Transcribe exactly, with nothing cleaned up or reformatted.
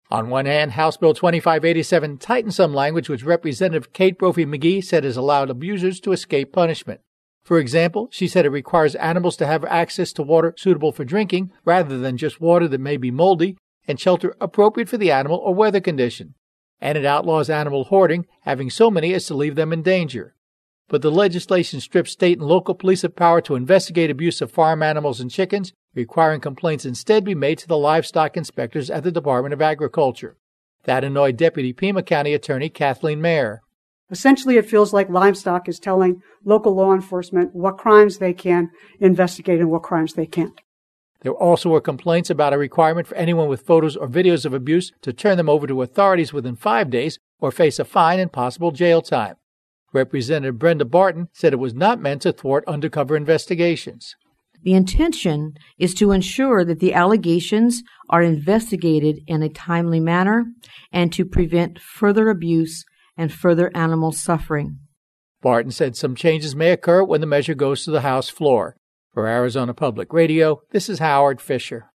On one hand, House Bill twenty-five eighty-seven tightened some language which Representative Kate Brophy-McGee said has allowed abusers to escape punishment. For example, she said it requires animals to have access to water suitable for drinking rather than just water that may be moldy, and shelter appropriate for the animal or weather condition. And it outlaws animal hoarding, having so many as to leave them in danger. But the legislation strips state and local police of power to investigate abuse of farm animals and chickens, requiring complaints instead be made to the livestock inspectors at the Department of Agriculture. That annoyed Deputy Pima County Attorney Kathleen Mayer. Essentially, it feels like livestock is telling local law enforcement what crimes they can investigate and what crimes they can't. There also were complaints about a requirement for anyone with photos or videos of abuse to turn them over to authorities within five days or face a fine and possible jail time. Representative Brenda Barton said it was not meant to thwart undercover investigations. The intention is to ensure that the allegations are investigated in a timely manner and to prevent further abuse and further animal suffering. Barton said some changes may occur when the measure goes to the House floor. For Arizona Public Radio, this is Howard Fisher.